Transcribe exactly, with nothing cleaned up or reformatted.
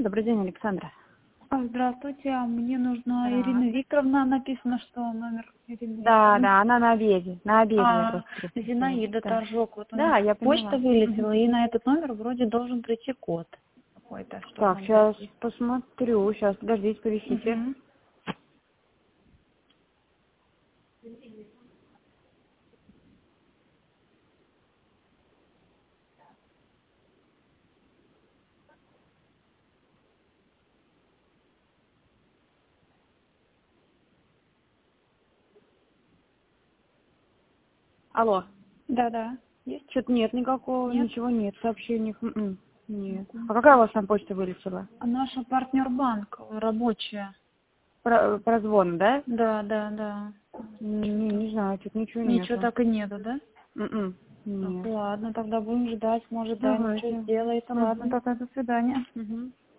добрый день, Александра. А, Здравствуйте, а мне нужна Да. Ирина Викторовна, написано, что номер Ирины Да, Викторовны. да, она на обеде, на обеде я А, просто присутствую. Зинаида Да. Торжок, вот у Да, них я почта поняла. вылетела, Мгм. и на этот номер вроде должен прийти код какой-то, чтобы Так, нам сейчас зайти. посмотрю, сейчас, подождите, повисите. Мгм. Алло, Да-да, есть? что-то нет никакого, Нет? ничего нет, сообщений. М-м, Нет. Мгм. А какая у вас там почта вылетела? А наша партнер-банк рабочая. Про, прозвон, да? Да, да, да. Не, Что-то. не знаю, тут ничего Ничего нету. так и нету, да? М-м, Так, Нет. ладно, тогда будем ждать, может, да, ничего Давайте. сделается. Ладно, Угу. тогда до свидания. Угу.